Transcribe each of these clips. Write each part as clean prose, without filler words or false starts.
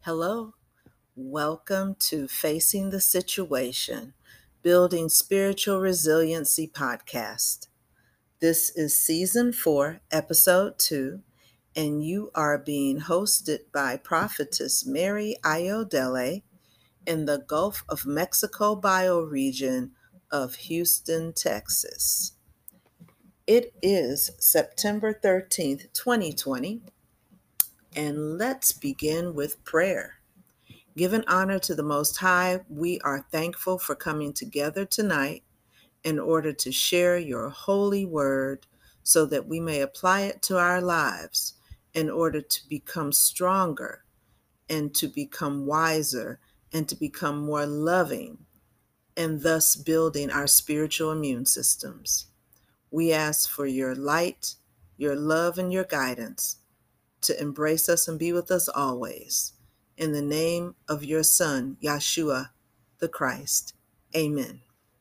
Hello, welcome to Facing the Situation, Building Spiritual Resiliency podcast. This is season 4, episode 2, and you are being hosted by Prophetess Mary Ayodele in the Gulf of Mexico bioregion of Houston, Texas. It is September 13th, 2020, and let's begin with prayer. Giving honor to the Most High, we are thankful for coming together tonight in order to share your holy word so that we may apply it to our lives in order to become stronger and to become wiser and to become more loving and thus building our spiritual immune systems. We ask for your light, your love, and your guidance to embrace us and be with us always. In the name of your Son, Yeshua the Christ. Amen.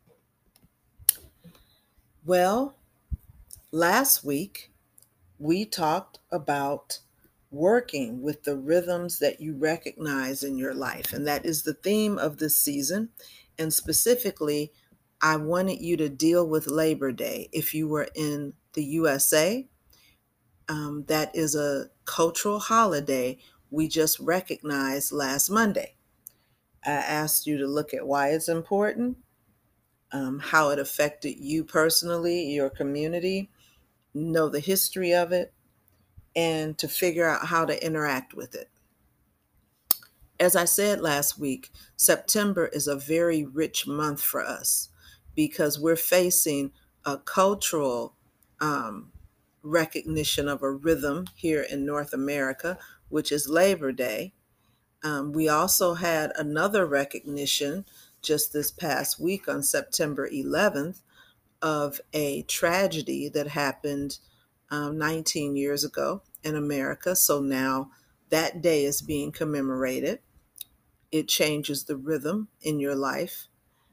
Well, last week we talked about working with the rhythms that you recognize in your life, and that is the theme of this season. And specifically, I wanted you to deal with Labor Day. If you were in the USA, that is a cultural holiday we just recognized last Monday. I asked you to look at why it's important, how it affected you personally, your community, know the history of it, and to figure out how to interact with it. As I said last week, September is a very rich month for us because we're facing a cultural recognition of a rhythm here in North America, which is Labor Day. We also had another recognition just this past week on September 11th of a tragedy that happened 19 years ago in America. So now that day is being commemorated. It changes the rhythm in your life.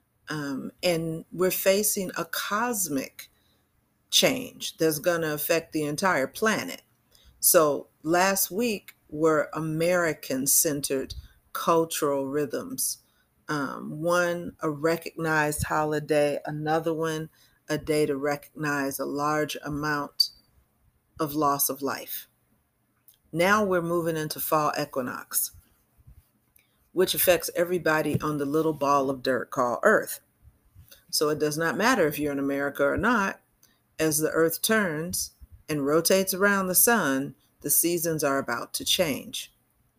And we're facing a cosmic change that's going to affect the entire planet. So last week were American-centered cultural rhythms. One, a recognized holiday, another one, a day to recognize a large amount of loss of life. Now we're moving into fall equinox, which affects everybody on the little ball of dirt called Earth. So it does not matter if you're in America or not. As the Earth turns and rotates around the sun, the seasons are about to change.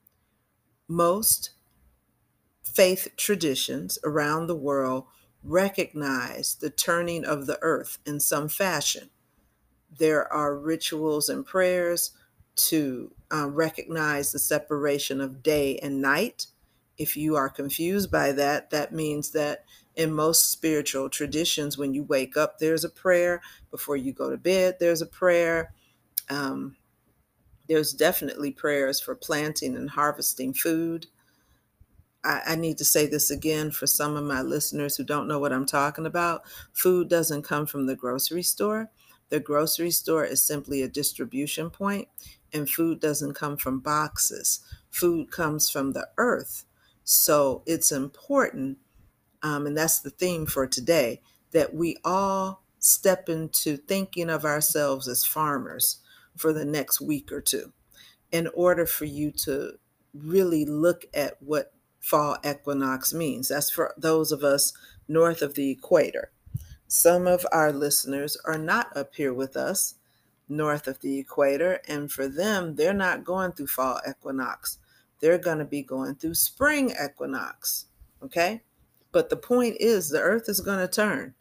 Most faith traditions around the world recognize the turning of the earth in some fashion. There are rituals and prayers to recognize the separation of day and night. If you are confused by that, that means that in most spiritual traditions, when you wake up, there's a prayer. Before you go to bed, there's a prayer. There's definitely prayers for planting and harvesting food. I need to say this again for some of my listeners who don't know what I'm talking about. Food doesn't come from the grocery store. The grocery store is simply a distribution point, and food doesn't come from boxes. Food comes from the earth. So it's important, and that's the theme for today, that we all step into thinking of ourselves as farmers for the next week or two in order for you to really look at what fall equinox means. That's for those of us north of the equator. Some of our listeners are not up here with us north of the equator, and for them, they're not going through fall equinox. They're going to be going through spring equinox, okay? But the point is the earth is going to turn,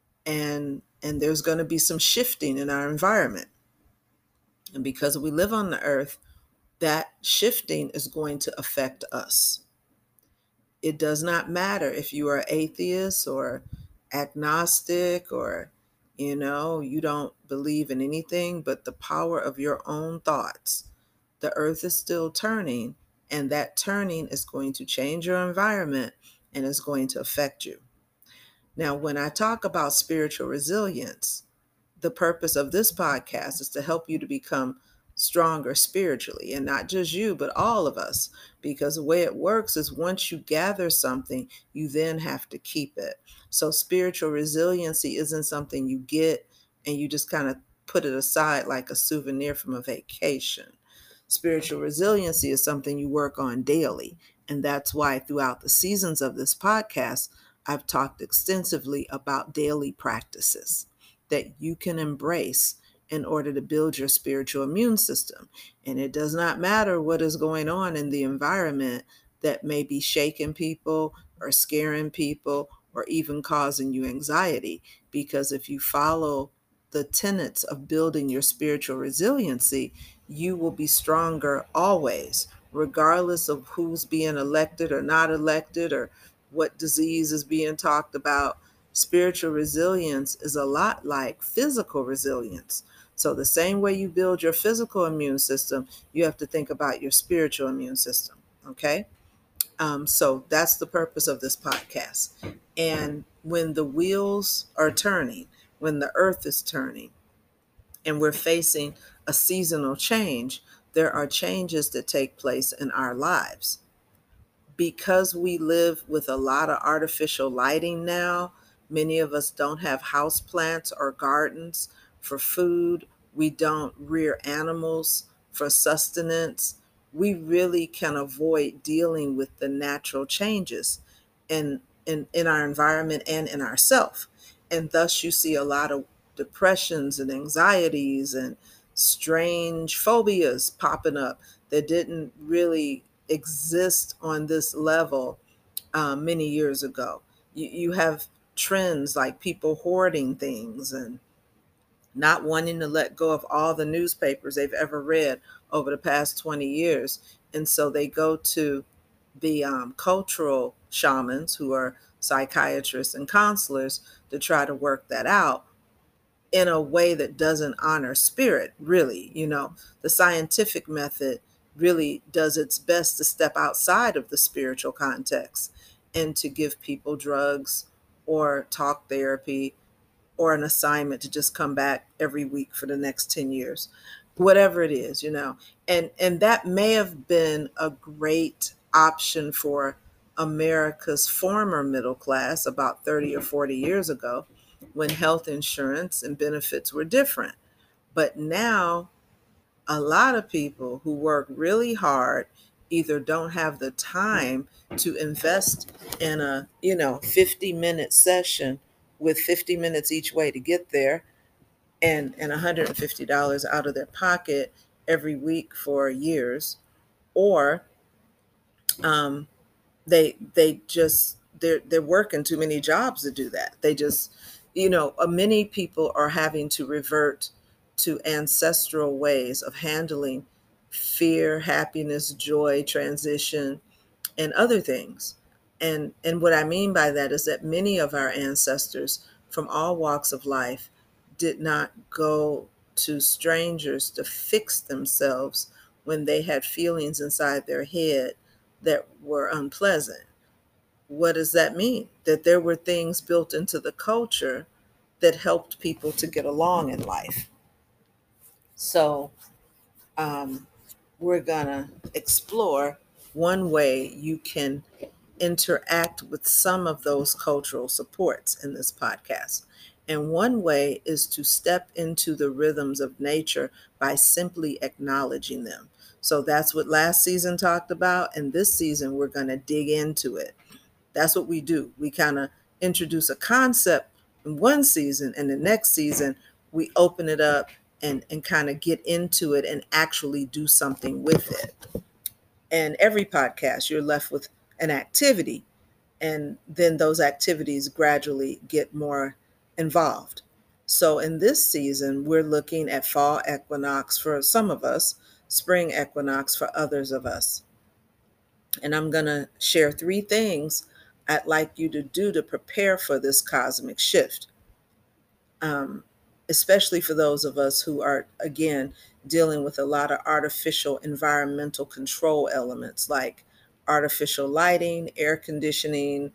and there's going to be some shifting in our environment. And because we live on the earth, that shifting is going to affect us. It does not matter if you are atheist or agnostic or, you don't believe in anything but the power of your own thoughts. The earth is still turning, and that turning is going to change your environment and is going to affect you. Now, when I talk about spiritual resilience, the purpose of this podcast is to help you to become stronger spiritually, and not just you, but all of us. Because the way it works is once you gather something, you then have to keep it. So spiritual resiliency isn't something you get and you just kind of put it aside like a souvenir from a vacation. Spiritual resiliency is something you work on daily. And that's why throughout the seasons of this podcast, I've talked extensively about daily practices that you can embrace in order to build your spiritual immune system. And it does not matter what is going on in the environment that may be shaking people or scaring people or even causing you anxiety. Because if you follow the tenets of building your spiritual resiliency, you will be stronger always, regardless of who's being elected or not elected or what disease is being talked about. Spiritual resilience is a lot like physical resilience. So, the same way you build your physical immune system, you have to think about your spiritual immune system. Okay. So, that's the purpose of this podcast. And when the wheels are turning, when the earth is turning, and we're facing a seasonal change, there are changes that take place in our lives. Because we live with a lot of artificial lighting now, many of us don't have house plants or gardens for food. We don't rear animals for sustenance. We really can avoid dealing with the natural changes in our environment and in ourself. And thus you see a lot of depressions and anxieties and strange phobias popping up that didn't really exist on this level many years ago. You have trends like people hoarding things and not wanting to let go of all the newspapers they've ever read over the past 20 years. And so they go to the cultural shamans who are psychiatrists and counselors to try to work that out in a way that doesn't honor spirit, really. The scientific method really does its best to step outside of the spiritual context and to give people drugs or talk therapy or an assignment to just come back every week for the next 10 years, whatever it is. And that may have been a great option for America's former middle class about 30 or 40 years ago, when health insurance and benefits were different. But now a lot of people who work really hard either don't have the time to invest in a 50-minute session with 50 minutes each way to get there, and $150 out of their pocket every week for years, or um, they just they're working too many jobs to do that. They just many people are having to revert to ancestral ways of handling fear, happiness, joy, transition, and other things. And what I mean by that is that many of our ancestors from all walks of life did not go to strangers to fix themselves when they had feelings inside their head that were unpleasant. What does that mean? That there were things built into the culture that helped people to get along in life. So um, we're going to explore one way you can interact with some of those cultural supports in this podcast. And one way is to step into the rhythms of nature by simply acknowledging them. So that's what last season talked about. And this season, we're going to dig into it. That's what we do. We kind of introduce a concept in one season, and the next season, we open it up and kind of get into it and actually do something with it. And every podcast, you're left with an activity, and then those activities gradually get more involved. So in this season, we're looking at fall equinox for some of us, spring equinox for others of us. And I'm going to share 3 things I'd like you to do to prepare for this cosmic shift, especially for those of us who are, again, dealing with a lot of artificial environmental control elements like artificial lighting, air conditioning,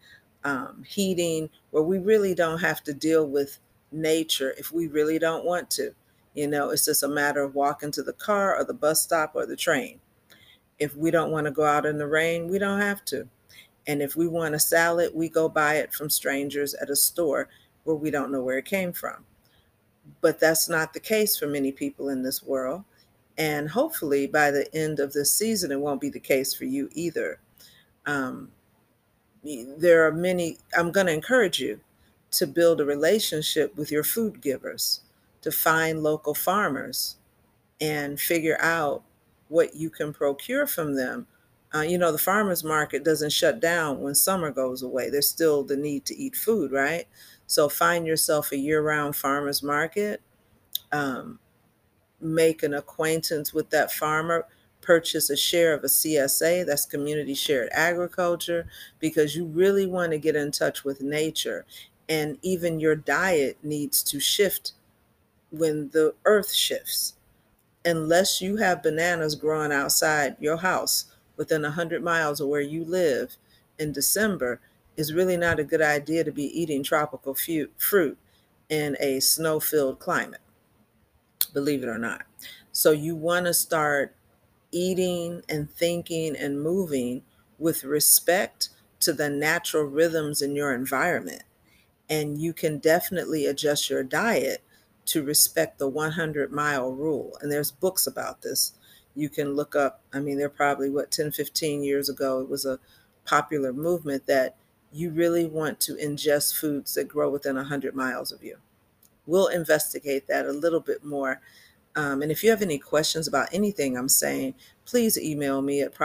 heating, where we really don't have to deal with nature if we really don't want to. It's just a matter of walking to the car or the bus stop or the train. If we don't want to go out in the rain, we don't have to. And if we want a salad, we go buy it from strangers at a store where we don't know where it came from. But that's not the case for many people in this world. And hopefully by the end of this season, it won't be the case for you either. Um, there are many, I'm going to encourage you to build a relationship with your food givers, to find local farmers and figure out what you can procure from them. The farmers market doesn't shut down when summer goes away. There's still the need to eat food, right? So find yourself a year-round farmers market, um, make an acquaintance with that farmer, purchase a share of a CSA, that's community shared agriculture, because you really want to get in touch with nature. And even your diet needs to shift when the earth shifts. Unless you have bananas growing outside your house within 100 miles of where you live in December, it's really not a good idea to be eating tropical fruit in a snow-filled climate, believe it or not. So you want to start eating and thinking and moving with respect to the natural rhythms in your environment. And you can definitely adjust your diet to respect the 100-mile rule. And there's books about this. You can look up, they're probably 10, 15 years ago, it was a popular movement that you really want to ingest foods that grow within 100 miles of you. We'll investigate that a little bit more. And if you have any questions about anything I'm saying, please email me at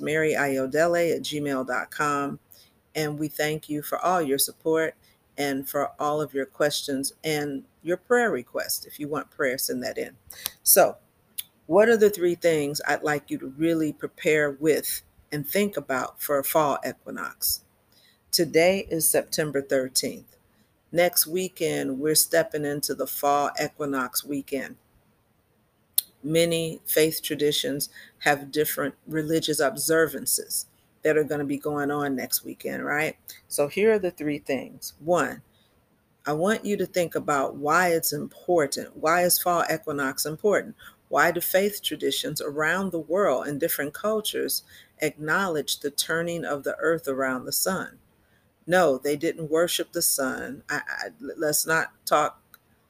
prophetessmaryayodele@gmail.com. And we thank you for all your support and for all of your questions and your prayer requests. If you want prayer, send that in. So, what are the 3 things I'd like you to really prepare with and think about for a fall equinox? Today is September 13th. Next weekend, we're stepping into the fall equinox weekend. Many faith traditions have different religious observances that are going to be going on next weekend, right? So here are the 3 things. 1, I want you to think about why it's important. Why is fall equinox important? Why do faith traditions around the world and different cultures acknowledge the turning of the earth around the sun? No, they didn't worship the sun. Let's not talk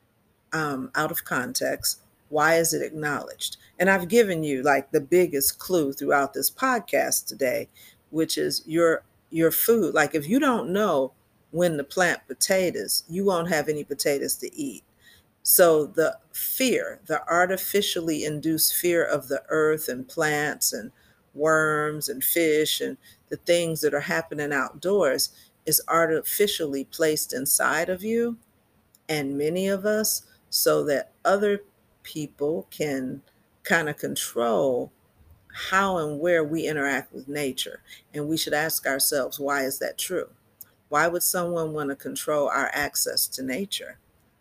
out of context. Why is it acknowledged? And I've given you like the biggest clue throughout this podcast today, which is your food. Like if you don't know when to plant potatoes, you won't have any potatoes to eat. So the fear, the artificially induced fear of the earth and plants and worms and fish and the things that are happening outdoors is artificially placed inside of you and many of us, so that other people can kind of control how and where we interact with nature. And we should ask ourselves, why is that true? Why would someone want to control our access to nature?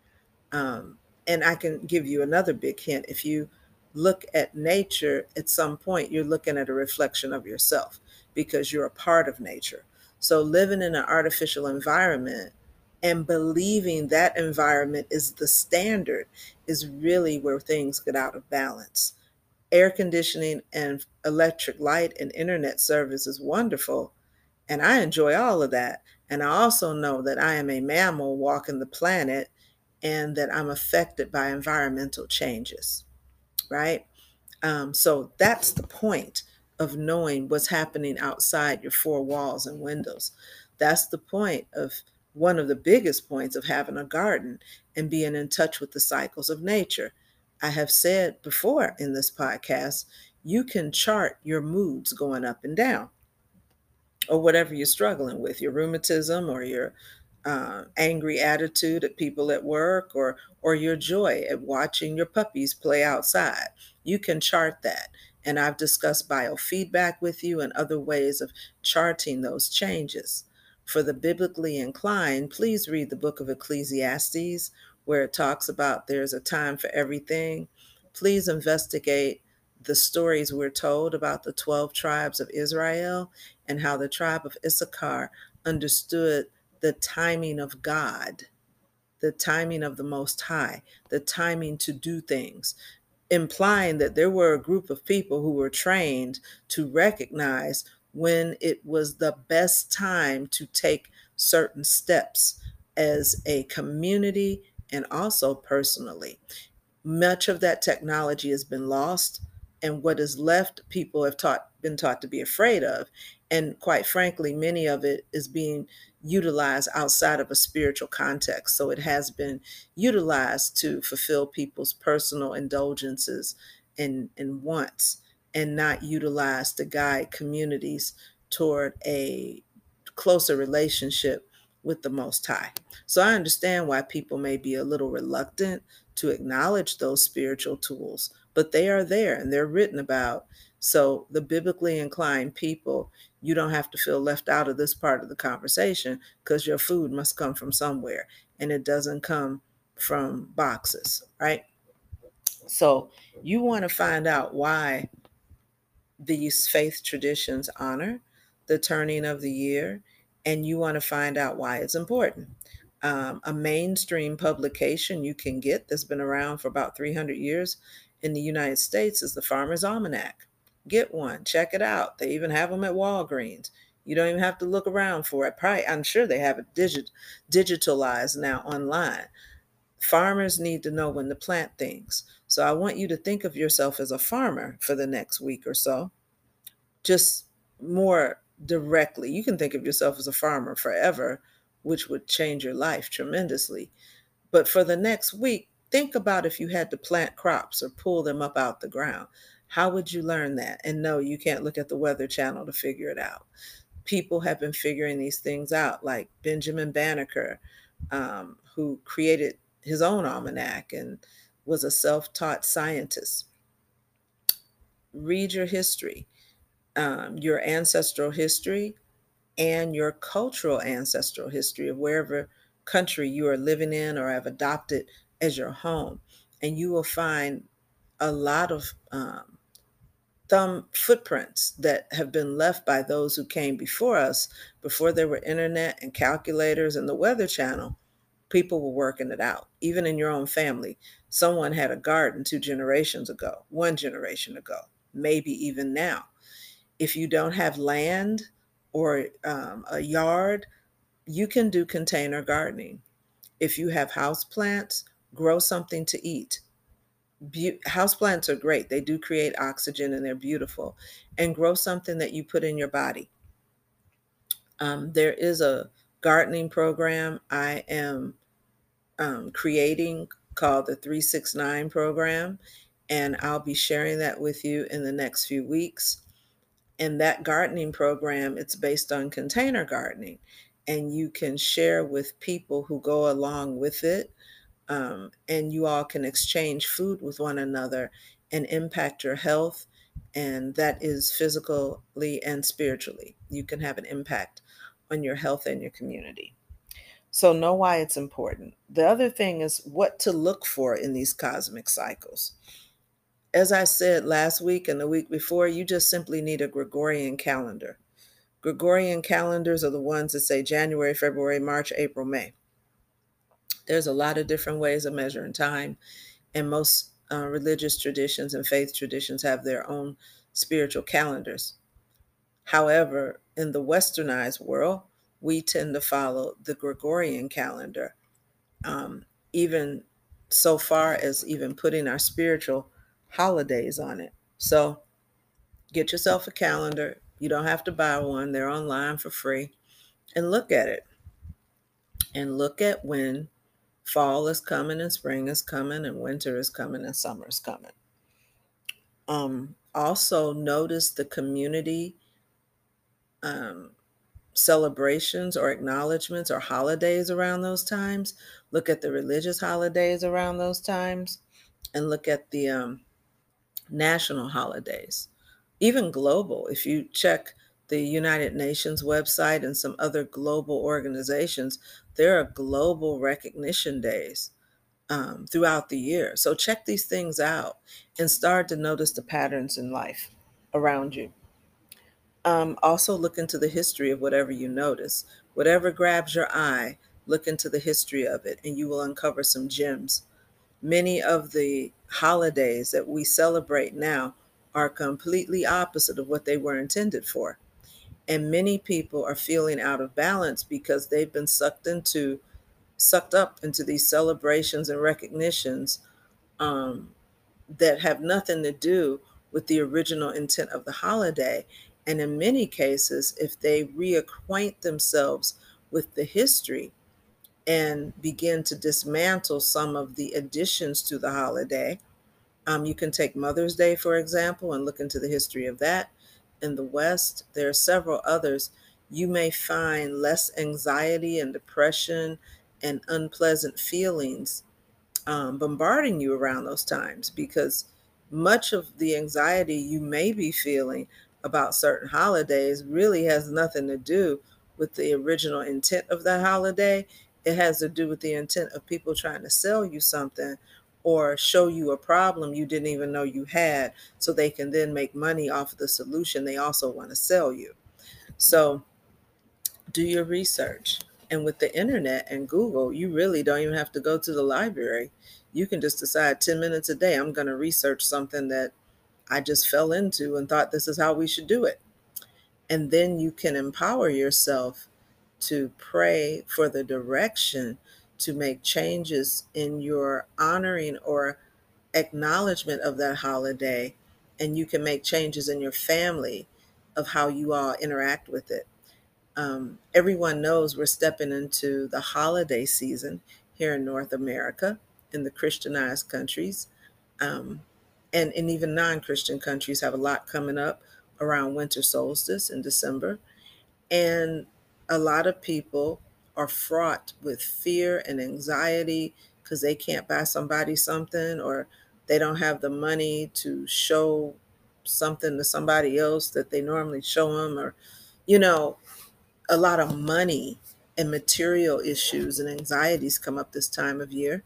And I can give you another big hint. If you look at nature, at some point, you're looking at a reflection of yourself because you're a part of nature. So living in an artificial environment and believing that environment is the standard is really where things get out of balance. Air conditioning and electric light and internet service is wonderful, and I enjoy all of that. And I also know that I am a mammal walking the planet and that I'm affected by environmental changes, right? So that's the point of knowing what's happening outside your 4 walls and windows. That's the point of one of the biggest points of having a garden and being in touch with the cycles of nature. I have said before in this podcast, you can chart your moods going up and down, or whatever you're struggling with, your rheumatism or your angry attitude at people at work, or your joy at watching your puppies play outside. You can chart that. And I've discussed biofeedback with you and other ways of charting those changes. For the biblically inclined, please read the book of Ecclesiastes, where it talks about there's a time for everything. Please investigate the stories we're told about the 12 tribes of Israel and how the tribe of Issachar understood the timing of God the timing of the Most High, the timing to do things, implying that there were a group of people who were trained to recognize when it was the best time to take certain steps as a community and also personally. Much of that technology has been lost, and what is left, people have been taught to be afraid of. And quite frankly, many of it is being utilized outside of a spiritual context. So it has been utilized to fulfill people's personal indulgences and wants, and not utilized to guide communities toward a closer relationship with the Most High. So I understand why people may be a little reluctant to acknowledge those spiritual tools, but they are there and they're written about. So the biblically inclined people, you don't have to feel left out of this part of the conversation, because your food must come from somewhere, and it doesn't come from boxes, right? So you want to find out why these faith traditions honor the turning of the year, and you want to find out why it's important. A mainstream publication you can get that's been around for about 300 years in the United States is the Farmer's Almanac. Get one, check it out. They even have them at Walgreens. You don't even have to look around for it. Probably, I'm sure they have it digitalized now online. Farmers need to know when to plant things. So I want you to think of yourself as a farmer for the next week or so, just more directly. You can think of yourself as a farmer forever, which would change your life tremendously. But for the next week, think about if you had to plant crops or pull them up out the ground. How would you learn that? And no, you can't look at the Weather Channel to figure it out. People have been figuring these things out, like Benjamin Banneker, who created his own almanac and was a self taught scientist. Read your history, your ancestral history, and your cultural ancestral history of wherever country you are living in or have adopted as your home. And you will find a lot of thumb footprints that have been left by those who came before us. Before there were internet and calculators and the Weather Channel, people were working it out. Even in your own family, someone had a garden 2 generations ago, 1 generation ago, maybe even now. If you don't have land or a yard, you can do container gardening. If you have house plants, grow something to eat. House plants are great. They do create oxygen and they're beautiful. And grow something that you put in your body. There is a gardening program I am creating called the 369 program, and I'll be sharing that with you in the next few weeks. And that gardening program, it's based on container gardening, and you can share with people who go along with it, and you all can exchange food with one another and impact your health, and that is physically and spiritually. You can have an impact on your health and your community. So know why it's important. The other thing is what to look for in these cosmic cycles. As I said last week and the week before, you just simply need a Gregorian calendar. Gregorian calendars are the ones that say January, February, March, April, May. There's a lot of different ways of measuring time, and most religious traditions and faith traditions have their own spiritual calendars. However, in the westernized world, we tend to follow the Gregorian calendar, even so far as even putting our spiritual holidays on it. So get yourself a calendar. You don't have to buy one, they're online for free. And look at it. And look at when fall is coming and spring is coming and winter is coming and summer is coming. Also, notice the community um, celebrations or acknowledgments or holidays around those times. Look at the religious holidays around those times, and look at the national holidays, even global. If you check the United Nations website and some other global organizations, there are global recognition days throughout the year. So check these things out and start to notice the patterns in life around you. Also look into the history of whatever you notice. Whatever grabs your eye, look into the history of it, and you will uncover some gems. Many of the holidays that we celebrate now are completely opposite of what they were intended for. And many people are feeling out of balance because they've been sucked up into these celebrations and recognitions, um, that have nothing to do with the original intent of the holiday. And in many cases, if they reacquaint themselves with the history and begin to dismantle some of the additions to the holiday, you can take Mother's Day, for example, and look into the history of that. In the West, there are several others. You may find less anxiety and depression and unpleasant feelings bombarding you around those times, because much of the anxiety you may be feeling about certain holidays really has nothing to do with the original intent of the holiday. It has to do with the intent of people trying to sell you something or show you a problem you didn't even know you had, so they can then make money off of the solution they also want to sell you. So do your research. And with the internet and Google, you really don't even have to go to the library. You can just decide 10 minutes a day, I'm going to research something that I just fell into and thought this is how we should do it. And then you can empower yourself to pray for the direction to make changes in your honoring or acknowledgement of that holiday. And you can make changes in your family of how you all interact with it. Everyone knows we're stepping into the holiday season here in North America, in the Christianized countries. Um, and even non Christian countries have a lot coming up around winter solstice in December. And a lot of people are fraught with fear and anxiety because they can't buy somebody something, or they don't have the money to show something to somebody else that they normally show them, or, you know, a lot of money and material issues and anxieties come up this time of year.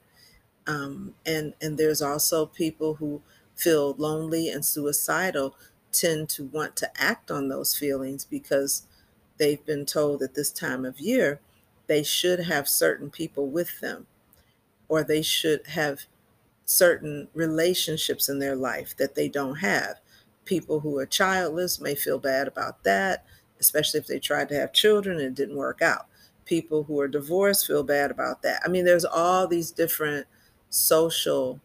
And there's also people who feel lonely and suicidal, tend to want to act on those feelings because they've been told that this time of year they should have certain people with them, or they should have certain relationships in their life that they don't have. People who are childless may feel bad about that, especially if they tried to have children and it didn't work out. People who are divorced feel bad about that. I mean, there's all these different social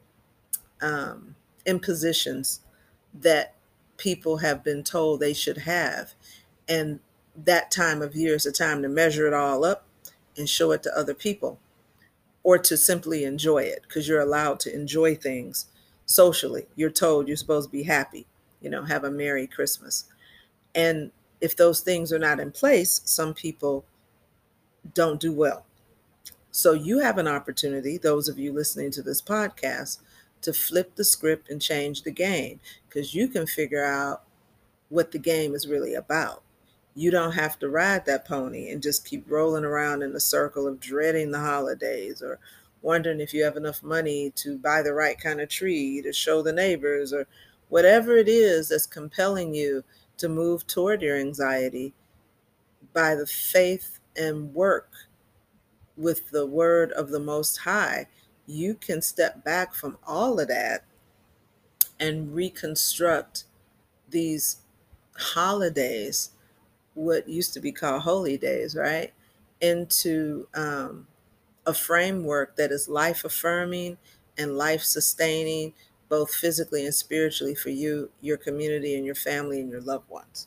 impositions that people have been told they should have. And that time of year is a time to measure it all up and show it to other people, or to simply enjoy it, because you're allowed to enjoy things socially. You're told you're supposed to be happy, have a Merry Christmas. And if those things are not in place, some people don't do well. So you have an opportunity, those of you listening to this podcast, to flip the script and change the game, because you can figure out what the game is really about. You don't have to ride that pony and just keep rolling around in the circle of dreading the holidays, or wondering if you have enough money to buy the right kind of tree to show the neighbors, or whatever it is that's compelling you to move toward your anxiety. By the faith and work with the word of the Most High, you can step back from all of that and reconstruct these holidays, what used to be called holy days, right, into a framework that is life affirming and life sustaining, both physically and spiritually, for you, your community, and your family, and your loved ones.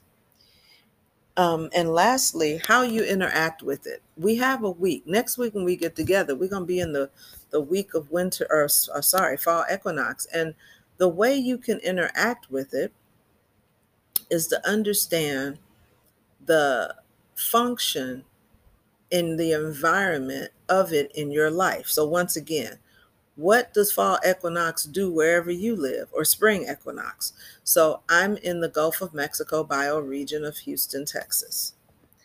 And lastly, how you interact with it. We have a week. Next week when we get together, we're going to be in the week of winter, fall equinox. And the way you can interact with it is to understand the function in the environment of it in your life. So once again, what does fall equinox do wherever you live, or spring equinox? So I'm in the Gulf of Mexico bioregion of Houston, Texas.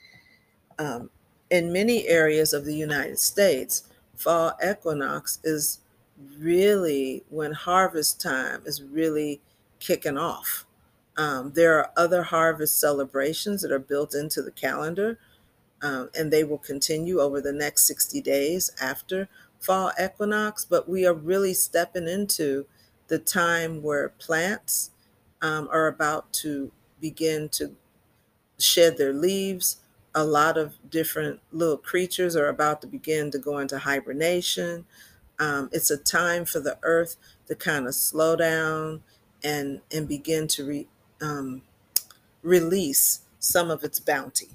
Um, in many areas of the United States, fall equinox is really when harvest time is really kicking off. There are other harvest celebrations that are built into the calendar, and they will continue over the next 60 days after fall equinox. But we are really stepping into the time where plants are about to begin to shed their leaves. A lot of different little creatures are about to begin to go into hibernation. It's a time for the earth to kind of slow down and begin to release some of its bounty.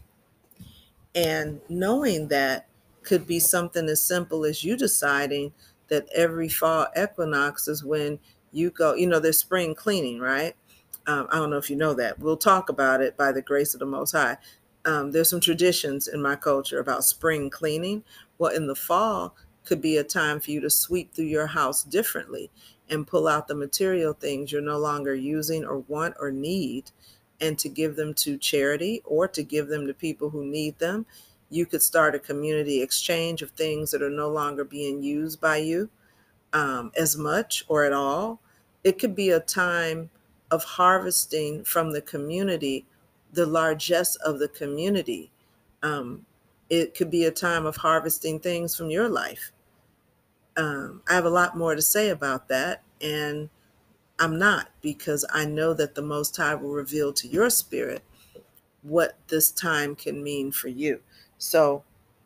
And knowing that could be something as simple as you deciding that every fall equinox is when you go, there's spring cleaning, right? I don't know if you know that. We'll talk about it by the grace of the Most High. There's some traditions in my culture about spring cleaning. Well, in the fall could be a time for you to sweep through your house differently and pull out the material things you're no longer using or want or need, and to give them to charity or to give them to people who need them. You could start a community exchange of things that are no longer being used by you as much or at all. It could be a time of harvesting from the community, the largesse of the community. Um, it could be a time of harvesting things from your life. I have a lot more to say about that, and I'm not, because I know that the Most High will reveal to your spirit what this time can mean for you. So,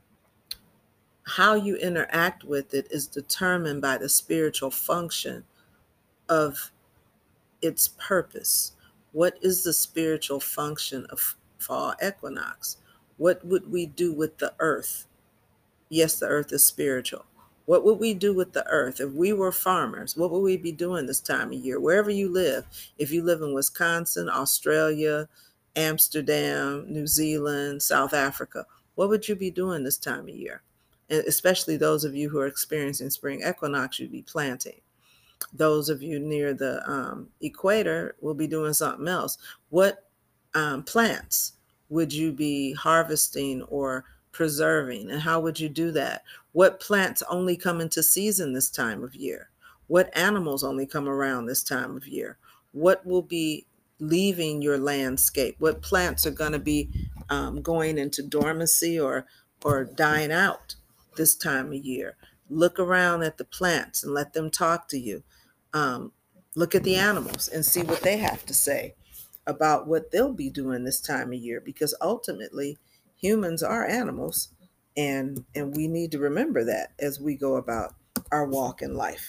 how you interact with it is determined by the spiritual function of its purpose. What is the spiritual function of fall equinox? What would we do with the earth? Yes, the earth is spiritual. What would we do with the earth if we were farmers? What would we be doing this time of year? Wherever you live, if you live in Wisconsin, Australia, Amsterdam, New Zealand, South Africa, what would you be doing this time of year? And especially those of you who are experiencing spring equinox, you'd be planting. Those of you near the equator will be doing something else. What plants would you be harvesting or preserving, and how would you do that? What plants only come into season this time of year? What animals only come around this time of year? What will be leaving your landscape? What plants are going to be going into dormancy or dying out this time of year? Look around at the plants and let them talk to you. um, Look at the animals and see what they have to say about what they'll be doing this time of year, because ultimately humans are animals, and we need to remember that as we go about our walk in life.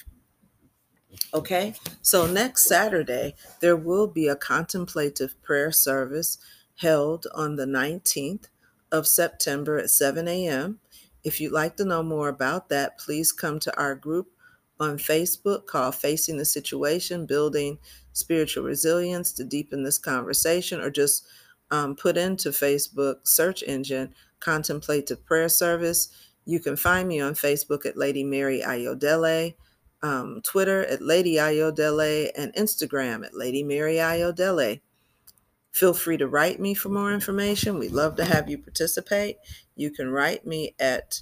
Okay, so next Saturday, there will be a contemplative prayer service held on the 19th of September at 7 a.m. If you'd like to know more about that, please come to our group on Facebook called Facing the Situation, Building Spiritual Resilience, to deepen this conversation, or just put into Facebook search engine Contemplative Prayer Service. You can find me on Facebook at Lady Mary Ayodele, Twitter at Lady Ayodele, and Instagram at Lady Mary Ayodele. Feel free to write me for more information. We'd love to have you participate. You can write me at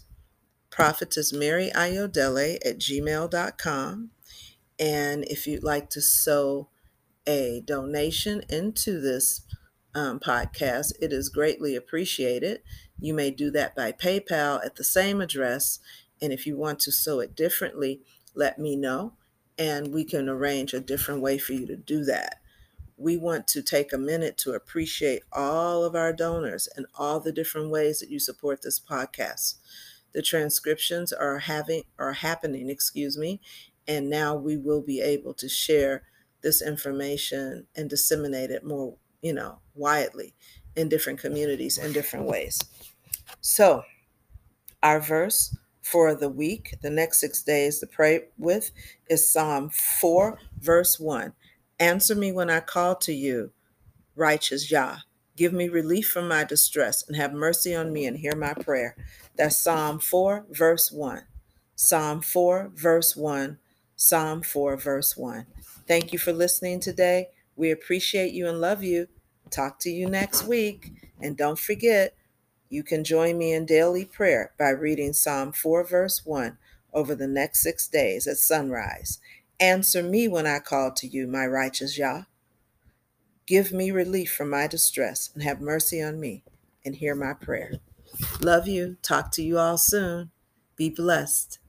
prophetessmaryayodele@gmail.com. And if you'd like to sow a donation into this podcast, it is greatly appreciated. You may do that by PayPal at the same address. And if you want to sow it differently, let me know, and we can arrange a different way for you to do that. We want to take a minute to appreciate all of our donors and all the different ways that you support this podcast. The transcriptions are happening, and now we will be able to share this information and disseminate it more, widely in different communities in different ways. So, our verse for the week, the next 6 days to pray with, is Psalm 4, verse 1. Answer me when I call to you, righteous Yah. Give me relief from my distress and have mercy on me and hear my prayer. That's Psalm 4, verse 1. Psalm 4, verse 1. Psalm 4, verse 1. Thank you for listening today. We appreciate you and love you. Talk to you next week. And don't forget, you can join me in daily prayer by reading Psalm 4, verse 1 over the next 6 days at sunrise. Answer me when I call to you, my righteous Yah. Give me relief from my distress and have mercy on me and hear my prayer. Love you. Talk to you all soon. Be blessed.